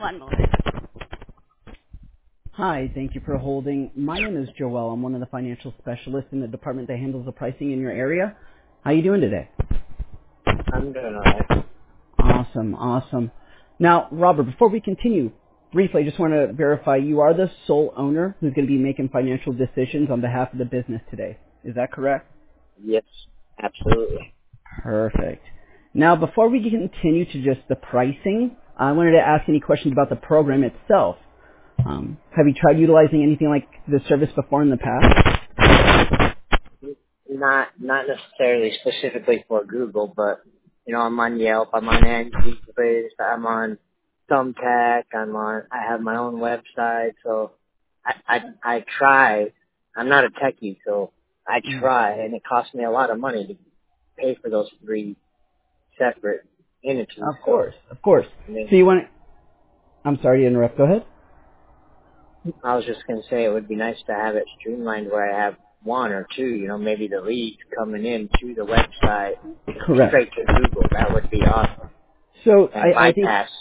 One moment. Hi, thank you for holding. My name is Joel. I'm one of the financial specialists in the department that handles the pricing in your area. How you doing today? I'm doing alright. Awesome, awesome. Now, Robert, before we continue, briefly, I just want to verify you are the sole owner who's going to be making financial decisions on behalf of the business today. Is that correct? Yes, absolutely. Perfect. Now, before we continue to just the pricing, I wanted to ask any questions about the program itself. Have you tried utilizing anything like this service before in the past? Not necessarily specifically for Google, but I'm on Yelp, I'm on Angie's List, I'm on Thumbtack, I have my own website, so I try. I'm not a techie, so I try, and it costs me a lot of money to pay for those three separate entities. Of course, of course. I mean, So you want to, I'm sorry to interrupt, go ahead. I was just going to say it would be nice to have it streamlined where I have one or two, maybe the leads coming in to the website Correct. straight to Google. That would be awesome. So And I think, bypass.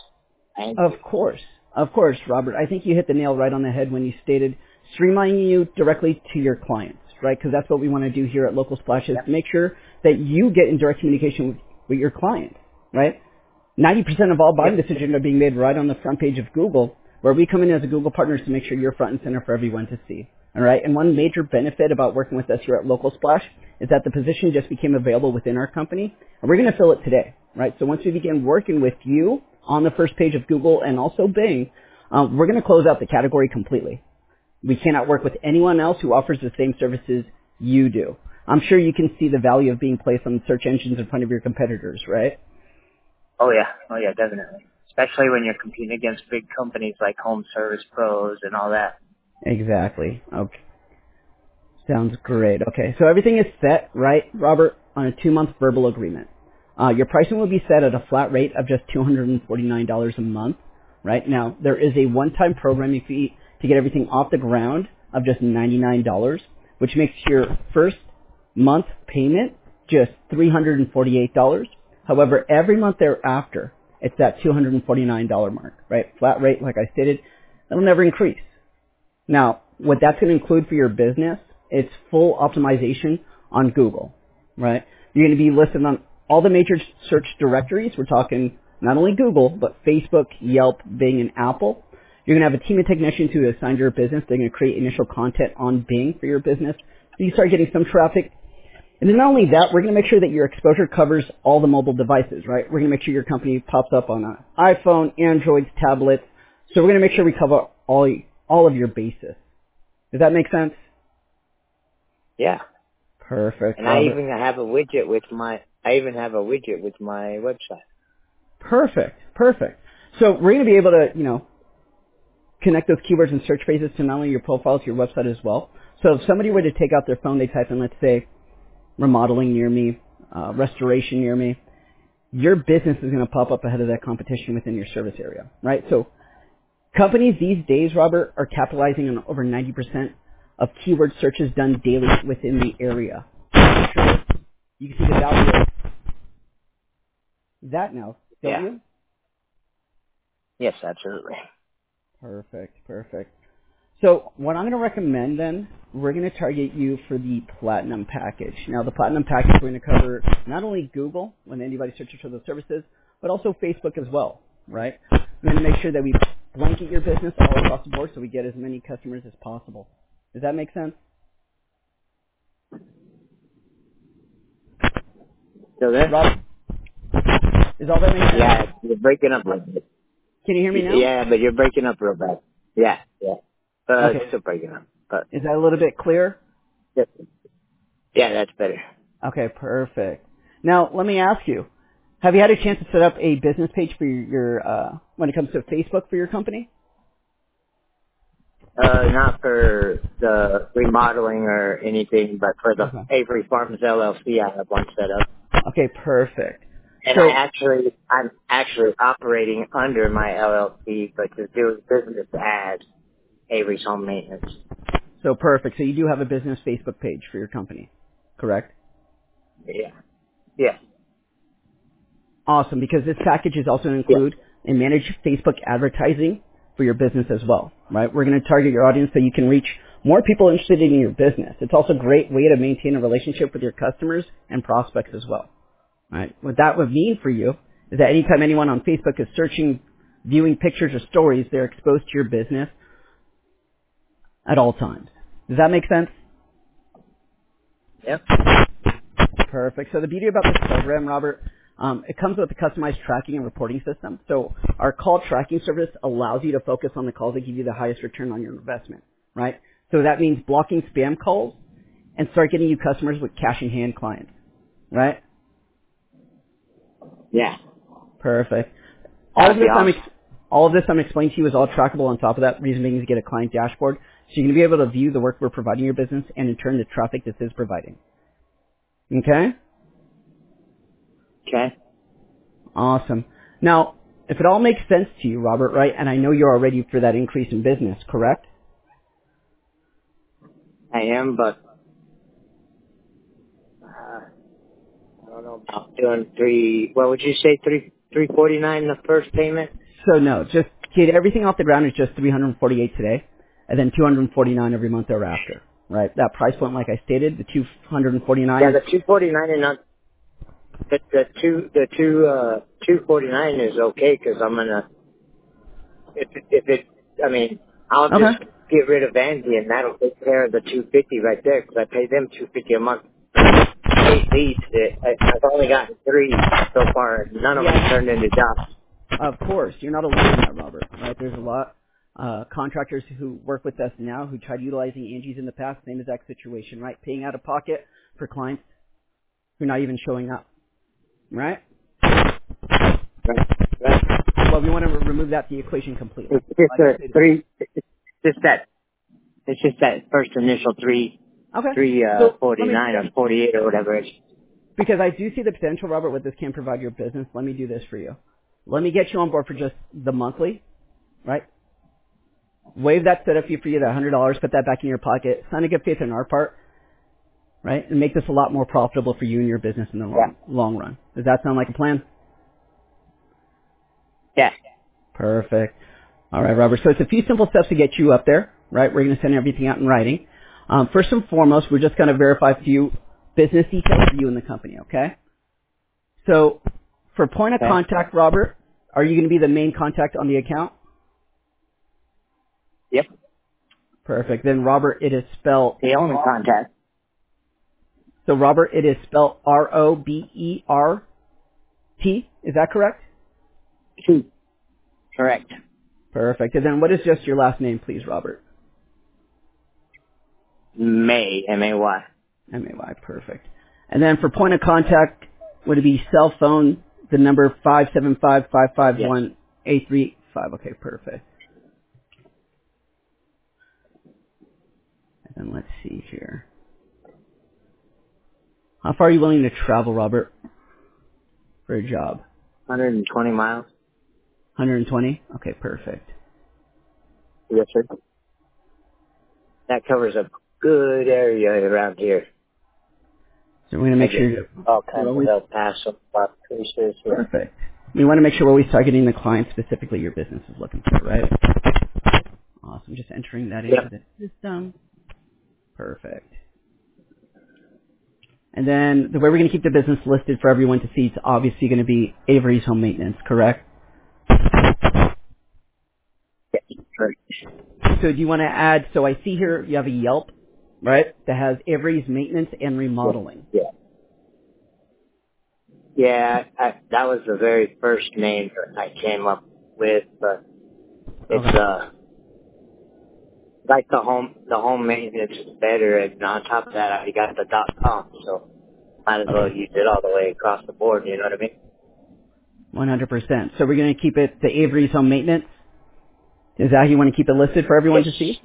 of course, Robert, I think you hit the nail right on the head when you stated streamlining you directly to your clients, right? Because that's what we want to do here at Local Splash is make sure that you get in direct communication with your clients, right? 90% of all buying decisions are being made right on the front page of Google, where we come in as a Google partner to make sure you're front and center for everyone to see. All right. And one major benefit about working with us here at Local Splash is that the position just became available within our company, and we're going to fill it today. Right. So once we begin working with you on the first page of Google and also Bing, we're going to close out the category completely. We cannot work with anyone else who offers the same services you do. I'm sure you can see the value of being placed on search engines in front of your competitors, right? Oh yeah, definitely. Especially when you're competing against big companies like Home Service Pros and all that. Exactly. Okay. Sounds great. Okay. So everything is set, right, Robert, on a 2-month verbal agreement. Your pricing will be set at a flat rate of just $249 a month, right? Now, there is a one-time programming fee to get everything off the ground of just $99, which makes your first month payment just $348. However, every month thereafter, it's that $249 mark, right? Flat rate, like I stated, that'll never increase. Now, what that's going to include for your business, it's full optimization on Google, right? You're going to be listed on all the major search directories. We're talking not only Google, but Facebook, Yelp, Bing, and Apple. You're going to have a team of technicians who are assigned to your business. They're going to create initial content on Bing for your business. So you start getting some traffic. And then not only that, we're going to make sure that your exposure covers all the mobile devices, right? We're going to make sure your company pops up on an iPhone, Androids, tablets. So we're going to make sure we cover all of your bases. Does that make sense? Yeah. Perfect. And I even have a widget with my website. Perfect. So we're going to be able to, connect those keywords and search phrases to not only your profile, to your website as well. So if somebody were to take out their phone, they type in, let's say, remodeling near me, restoration near me, your business is going to pop up ahead of that competition within your service area, right? So companies these days, Robert, are capitalizing on over 90% of keyword searches done daily within the area. Sure. You can see the value of that now, don't you? Yes, absolutely. Perfect. So what I'm going to recommend then, we're going to target you for the Platinum package. Now the Platinum package, we're going to cover not only Google when anybody searches for those services, but also Facebook as well, right? We're going to make sure that we blanket your business all across the board so we get as many customers as possible. Does that make sense? Still there? Rob, is all that make sense? Yeah, you're breaking up a little bit. Can you hear me now? Yeah, but you're breaking up real bad. Yeah. Okay. It's still breaking up. But Is that a little bit clear? yeah, that's better. Okay, perfect. Now, let me ask you, have you had a chance to set up a business page for your when it comes to Facebook for your company? Not for the remodeling or anything, but for the Avery Farms LLC, I have one set up. Okay, perfect. And So, I'm actually operating under my LLC, but just doing business as Avery's Home Maintenance. so perfect. So you do have a business Facebook page for your company, correct? Yeah. Awesome, because this package is also going to include and manage Facebook advertising for your business as well, right? We're going to target your audience so you can reach more people interested in your business. It's also a great way to maintain a relationship with your customers and prospects as well, right? What that would mean for you is that anytime anyone on Facebook is searching, viewing pictures or stories, they're exposed to your business at all times. Does that make sense? Yep. Perfect. So the beauty about this program, Robert, it comes with a customized tracking and reporting system. So our call tracking service allows you to focus on the calls that give you the highest return on your investment, right? So that means blocking spam calls and start getting you customers with cash in hand clients, right? Yeah. Perfect. That'd be awesome. All of this I'm explaining to you is all trackable on top of that. Reason being is to get a client dashboard. So you're going to be able to view the work we're providing your business and in turn the traffic this is providing. Okay? Okay. Awesome. Now, if it all makes sense to you, Robert, right, and I know you're all ready for that increase in business, correct? I am, but I don't know about doing what would you say, 349 the first payment? So no, just get everything off the ground is just 348 today, and then 249 every month thereafter, right? That price point, like I stated, the 249. Yeah, the 249 and not the 249 is okay because I'm gonna if it I mean I'll Okay. just get rid of Andy and that'll take care of the 250 right there because I pay them 250 a month. 8 leads. I've only gotten 3 so far. None of them turned into jobs. Of course, you're not alone in that, Robert, right? There's a lot contractors who work with us now who tried utilizing Angie's in the past, same exact situation, right? Paying out of pocket for clients who are not even showing up, right? Right. Well, we want to remove that from the equation completely. It's just that first initial 349 or 48 or whatever it is. Because I do see the potential, Robert, what this can provide your business. Let me do this for you. Let me get you on board for just the monthly, right? Waive that setup fee for you, that $100, put that back in your pocket. Sign a good faith on our part, right? And make this a lot more profitable for you and your business in the long run. Does that sound like a plan? Yeah. Perfect. All right, Robert. So it's a few simple steps to get you up there, right? We're going to send everything out in writing. First and foremost, we're just going to verify a few business details for you and the company, okay? So for point of contact, Robert, are you going to be the main contact on the account? Yep. Perfect. Then, Robert, it is spelled... The only contact. So, Robert, it is spelled R-O-B-E-R-T. Is that correct? Correct. Perfect. And then what is just your last name, please, Robert? May, M-A-Y. M-A-Y, perfect. And then for point of contact, would it be cell phone, the number 575-551-835? Okay, perfect. And then let's see here. How far are you willing to travel, Robert, for a job? 120 miles. 120? Okay, perfect. Yes, sir. That covers a good area around here. So we're going to make sure... All kinds of El Paso, places. Perfect. We want to make sure we're always targeting the client specifically your business is looking for, right? Awesome. Just entering that into the system. Perfect. And then the way we're going to keep the business listed for everyone to see is obviously going to be Avery's Home Maintenance, correct? Yes, correct. So do you want to add, so I see here you have a Yelp, right, that has Avery's Maintenance and Remodeling. Yeah. Yeah, that was the very first name that I came up with, but it's like the home maintenance is better, and on top of that, I got the .com, so might as well use it all the way across the board. You know what I mean? 100%. So we're going to keep it the Avery's Home Maintenance. Is that how you want to keep it listed for everyone to see?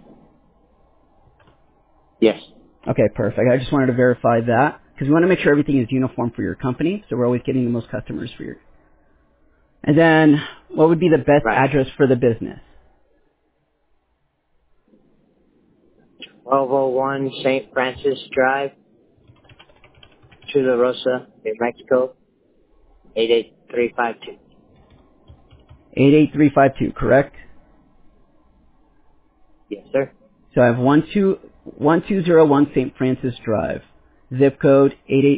Yes. Okay, perfect. I just wanted to verify that because we want to make sure everything is uniform for your company, so we're always getting the most customers for your. And then, what would be the best address for the business? 1201 St. Francis Drive, Chula Rosa, New Mexico, 88352. 88352, correct? Yes, sir. So I have 1201 St. Francis Drive, zip code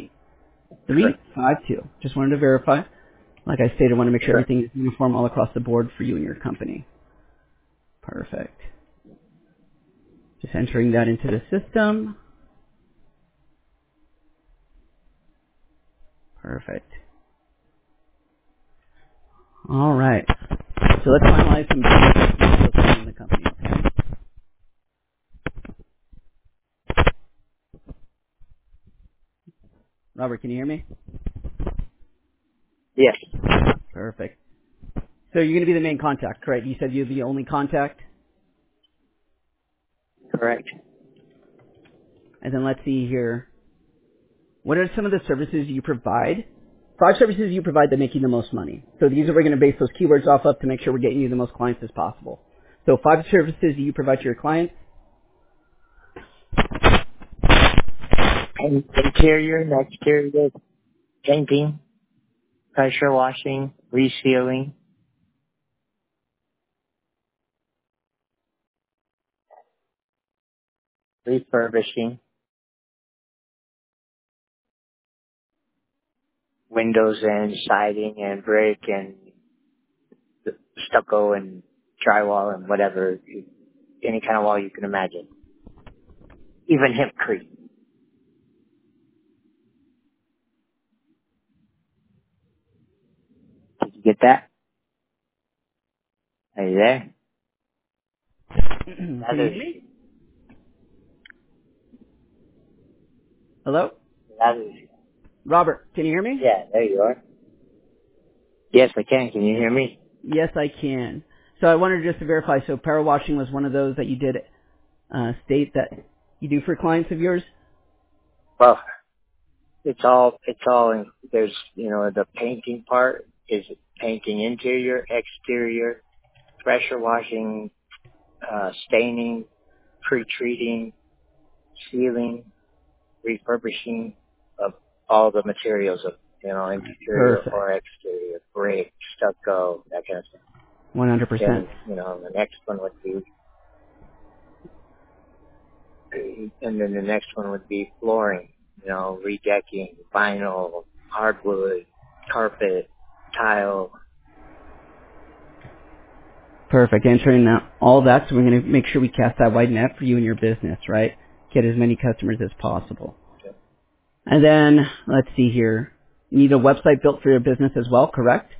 88352. Just wanted to verify. Like I stated, I want to make sure Correct. everything is uniform all across the board for you and your company. Perfect. Just entering that into the system. Perfect. All right. So let's finalize some details in the company. Okay? Robert, can you hear me? Yes. Perfect. So you're going to be the main contact, correct? You said you're the only contact? Correct. And then let's see here. What are some of the services you provide? 5 services you provide that make you the most money. So these are we're going to base those keywords off of to make sure we're getting you the most clients as possible. So 5 services you provide to your clients. Interior and exterior painting, pressure washing, resealing, refurbishing, windows and siding and brick and stucco and drywall and whatever, any kind of wall you can imagine. Even hempcrete. Did you get that? Are you there? Can you hear me? Hello? Robert, can you hear me? Yeah, there you are. Yes, I can. Can you hear me? Yes, I can. So I wanted just to verify, so power washing was one of those that you did state that you do for clients of yours? Well, there's, the painting part is painting interior, exterior, pressure washing, staining, pre-treating, sealing, refurbishing of all the materials of, interior Perfect. or exterior, brick, stucco, that kind of stuff. 100%. Then, the next one would be, and then the next one would be flooring, redecking, vinyl, hardwood, carpet, tile. Perfect. Answering all that, so we're going to make sure we cast that wide net for you and your business, right? Get as many customers as possible. Okay. And then, let's see here. You need a website built for your business as well, correct?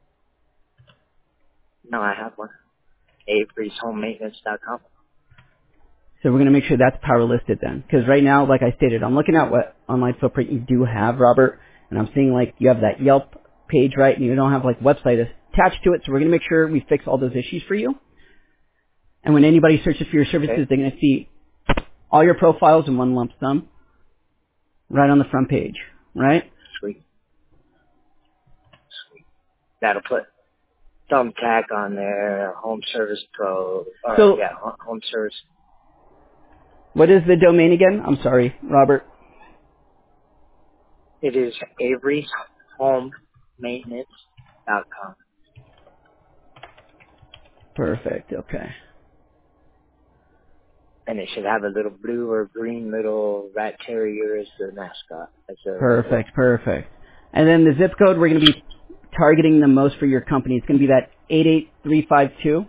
No, I have one. AverysHomeMaintenance.com. So we're going to make sure that's power listed then. Because right now, like I stated, I'm looking at what online footprint you do have, Robert, and I'm seeing like you have that Yelp page, right, and you don't have like website attached to it, so we're going to make sure we fix all those issues for you. And when anybody searches for your services, Okay. they're going to see all your profiles in one lump sum right on the front page, right? Sweet. That'll put Thumbtack on there, Home Service Pro. Home Service. What is the domain again? I'm sorry, Robert. It is AverysHomeMaintenance.com. Perfect, okay. And it should have a little blue or green little rat terrier as the mascot. Perfect. And then the zip code we're going to be targeting the most for your company. It's going to be that 88352.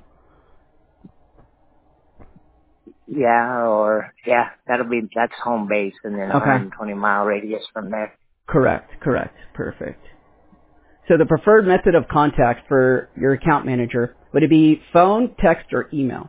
That's home base and then 120-mile radius from there. Correct. Perfect. So the preferred method of contact for your account manager, would it be phone, text, or email?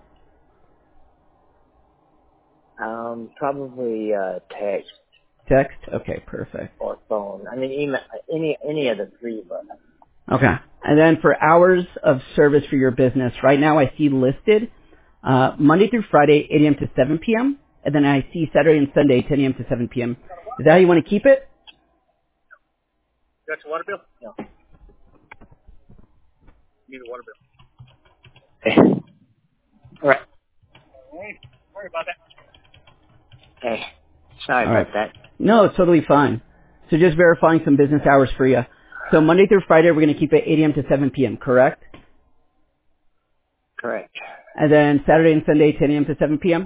Probably text Text? Okay, perfect. or phone. I mean, email, any of the three, but. Okay. And then for hours of service for your business, right now I see listed Monday through Friday, 8 a.m. to 7 p.m. And then I see Saturday and Sunday, 10 a.m. to 7 p.m. Is that how you want to keep it? Got your water bill? No. You need a water bill. All right. Sorry about that. Hey, sorry All about right. that. No, it's totally fine. So just verifying some business hours for you. So Monday through Friday, we're going to keep it 8 a.m. to 7 p.m., correct? Correct. And then Saturday and Sunday, 10 a.m. to 7 p.m.?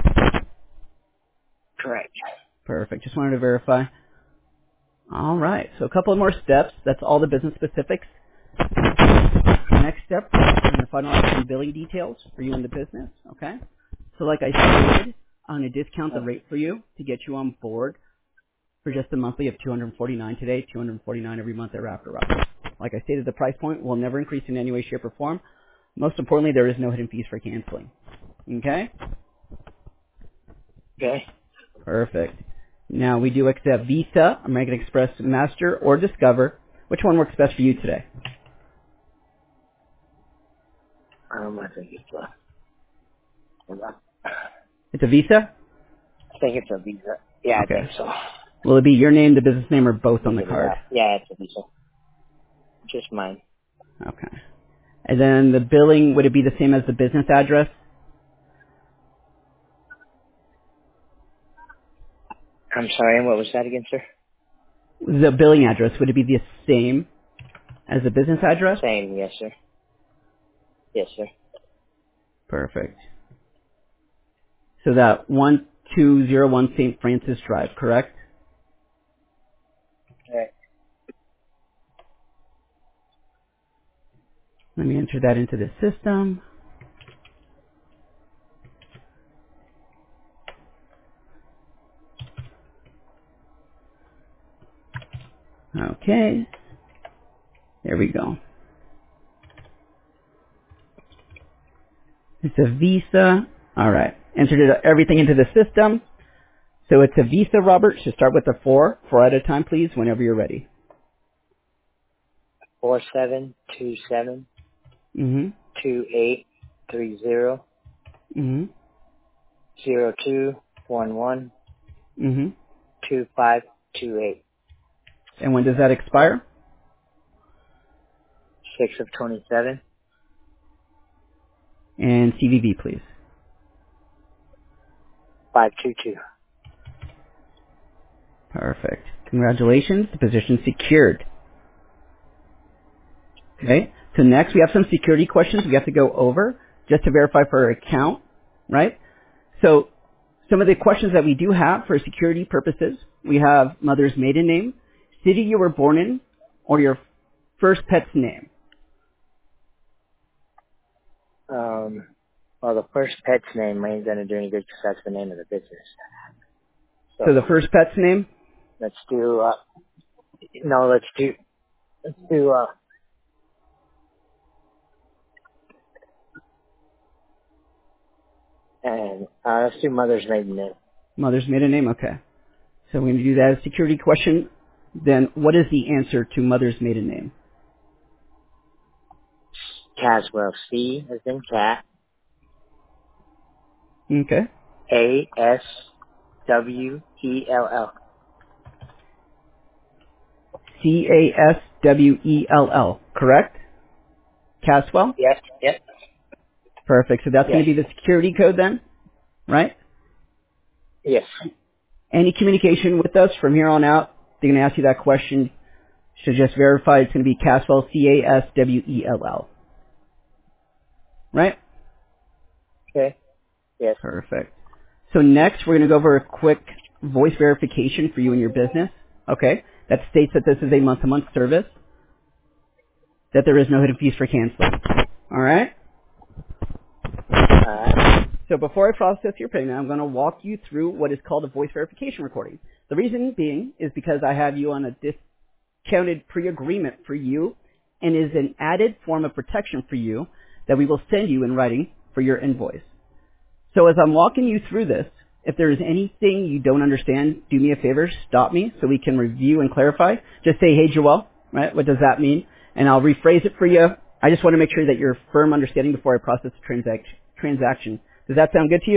Correct. Perfect. Just wanted to verify. All right. So a couple of more steps. That's all the business specifics. The next step, I'm going to finalize some billing details for you and the business. Okay. So like I said, I'm going to discount the rate for you to get you on board for just a monthly of $249 today, $249 every month thereafter, Robert. Like I stated, the price point will never increase in any way, shape, or form. Most importantly, there is no hidden fees for canceling. Okay? Okay. Perfect. Now, we do accept Visa, American Express, Master, or Discover. Which one works best for you today? I think it's hold on. It's a Visa? I think it's a Visa. Yeah, Okay. I think so. Will it be your name, the business name, or both on the Get it card? out. Yeah, it's a Visa. Just mine. Okay. And then the billing, would it be the same as the business address? I'm sorry, and what was that again, sir? The billing address, would it be the same as the business address? Same, yes, sir. Yes, sir. Perfect. So that 1201 St. Francis Drive, correct? Correct. Let me enter that into the system. Okay. There we go. It's a Visa. All right. Entered everything into the system. So it's a Visa, Robert. Should start with the 4. 4 at a time, please, whenever you're ready. 4727 Mm-hmm. 2830 Mm-hmm. 0211 Mm-hmm. 2528 And when does that expire? 6 of 27 And CVV, please. 522. Perfect. Congratulations. The position's secured. Okay. So next we have some security questions we have to go over just to verify for our account, right? So some of the questions that we do have for security purposes, we have mother's maiden name, city you were born in, or your first pet's name. Well, the first pet's name ain't gonna do any good because that's the name of the business. So the first pet's name? Let's do, let's do, and let's do mother's maiden name. Mother's maiden name? Okay. So we're going to do that as a security question. Then what is the answer to mother's maiden name? Caswell, C as in cat, Okay. ASWELL. Caswell, correct? Caswell? Yep, yep, Perfect. So that's going yes, to be the security code then, right? yes. Any communication with us from here on out, they're going to ask you that question. Should just verify it's going to be Caswell, Caswell. Right? Okay, yes. Perfect. So next, we're going to go over a quick voice verification for you and your business. Okay? That states that this is a month-to-month service, that there is no hidden fees for canceling. All right? So before I process your payment, I'm going to walk you through what is called a voice verification recording. The reason being is because I have you on a discounted pre-agreement for you and is an added form of protection for you that we will send you in writing for your invoice. So as I'm walking you through this, if there is anything you don't understand, do me a favor, stop me so we can review and clarify. Just say, hey, Joel, right? What does that mean? And I'll rephrase it for you. I just want to make sure that you're firm understanding before I process the transaction. Does that sound good to you?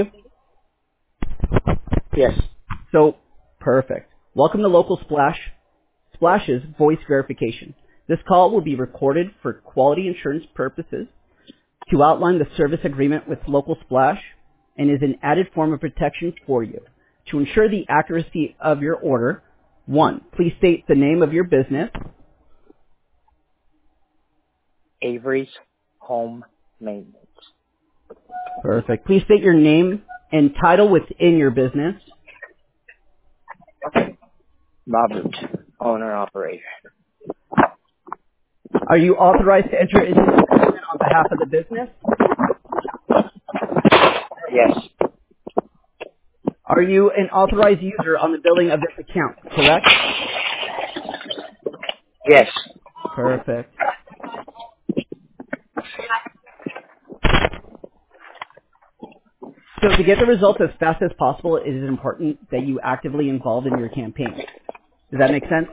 Yes. So, perfect. Welcome to Local Splash's voice verification. This call will be recorded for quality insurance purposes to outline the service agreement with Local Splash and is an added form of protection for you. To ensure the accuracy of your order, 1, please state the name of your business. Avery's Home Maintenance. Perfect. Please state your name and title within your business. Robert, owner operator. Are you authorized to enter into this agreement on behalf of the business? Yes. Are you an authorized user on the billing of this account, correct? Yes. Perfect. So to get the results as fast as possible, it is important that you actively involved in your campaign. Does that make sense?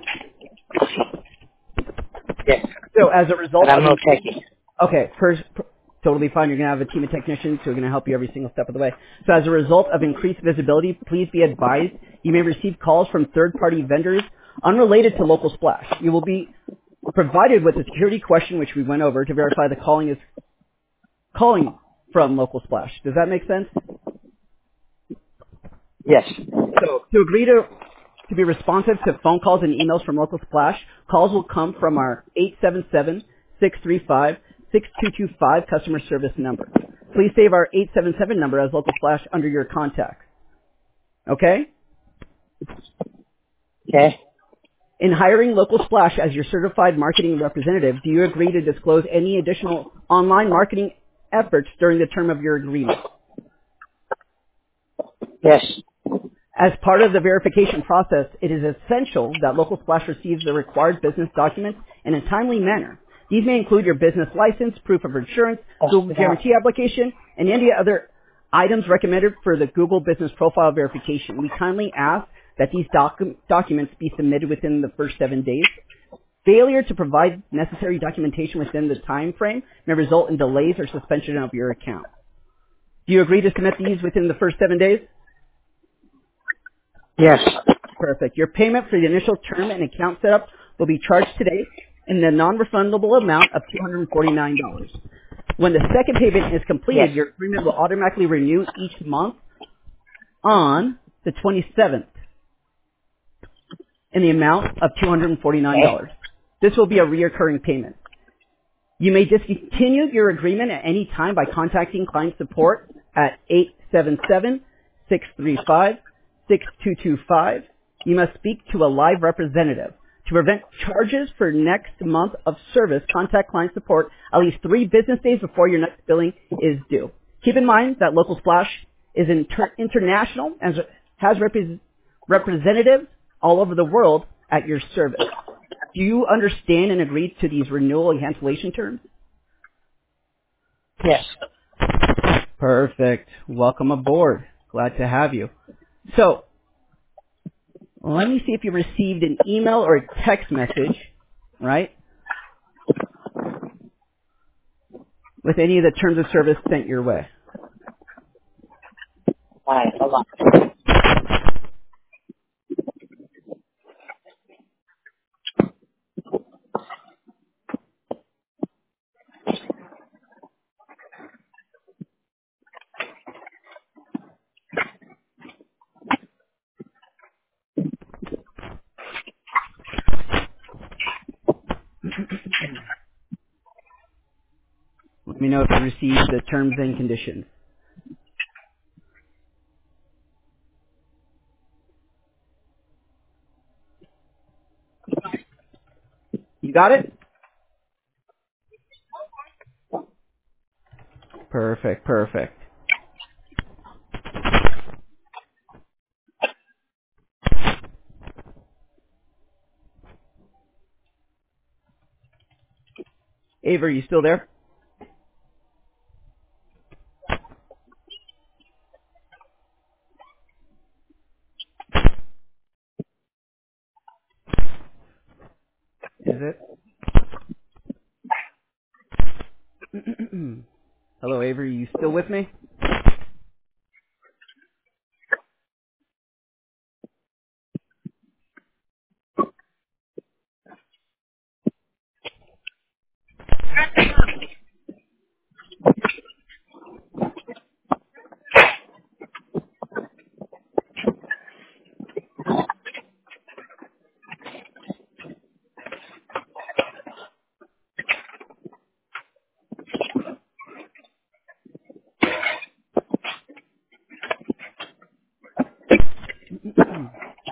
Yes. So as a result But I'm of no techie. okay, totally fine. You're going to have a team of technicians who are going to help you every single step of the way. So as a result of increased visibility, please be advised you may receive calls from third-party vendors unrelated to Local Splash. You will be provided with a security question which we went over to verify the calling is calling from Local Splash. Does that make sense? Yes. So to agree to be responsive to phone calls and emails from Local Splash, calls will come from our 877-635-6225 customer service number. Please save our 877 number as Local Splash under your contacts. Okay? Okay. In hiring Local Splash as your certified marketing representative, do you agree to disclose any additional online marketing efforts during the term of your agreement? Yes. As part of the verification process, it is essential that Local Splash receives the required business documents in a timely manner. These may include your business license, proof of insurance, Google Guarantee application, and any other items recommended for the Google Business Profile verification. We kindly ask that these documents be submitted within the first 7 days. Failure to provide necessary documentation within the time frame may result in delays or suspension of your account. Do you agree to submit these within the first 7 days? Yes. Perfect. Your payment for the initial term and account setup will be charged today in the non-refundable amount of $249. When the second payment is completed, Yes. your agreement will automatically renew each month on the 27th in the amount of $249. This will be a reoccurring payment. You may discontinue your agreement at any time by contacting client support at 877-635-6225. You must speak to a live representative. To prevent charges for next month of service, contact client support at least 3 business days before your next billing is due. Keep in mind that Local Splash is international and has representatives all over the world at your service. Do you understand and agree to these renewal and cancellation terms? Yes. Perfect. Welcome aboard. Glad to have you. So, let me see if you received an email or a text message, right, with any of the terms of service sent your way. All right. Hold on. Let me know if you received the terms and conditions. You got it? Perfect, perfect. Ava, are you still there? Is it? Hello, Ava, are you still with me?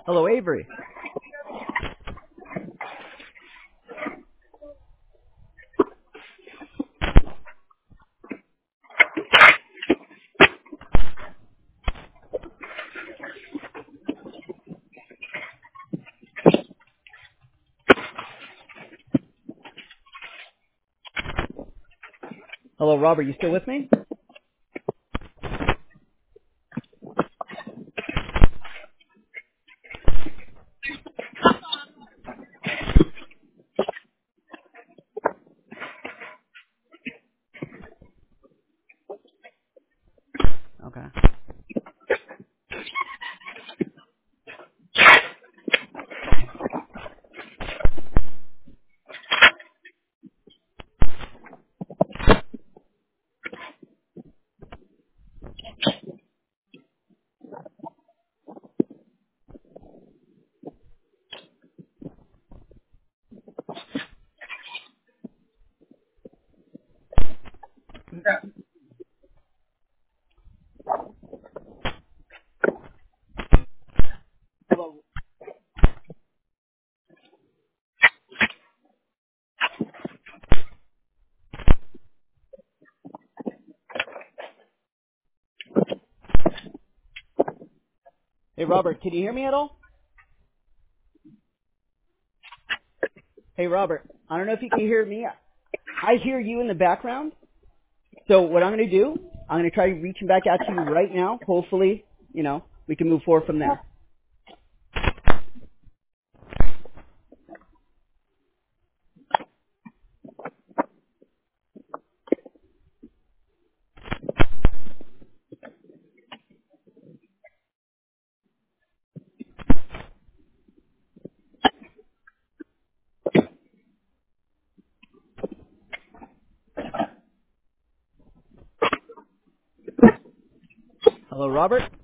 Hello, Avery. Hello, Robert. You still with me? Okay. Hello. Hey, Robert. Can you hear me at all? Hey, Robert. I don't know if you can hear me. I hear you in the background. So what I'm going to do, I'm going to try reaching back out to you right now. Hopefully, we can move forward from there. Hello, Robert.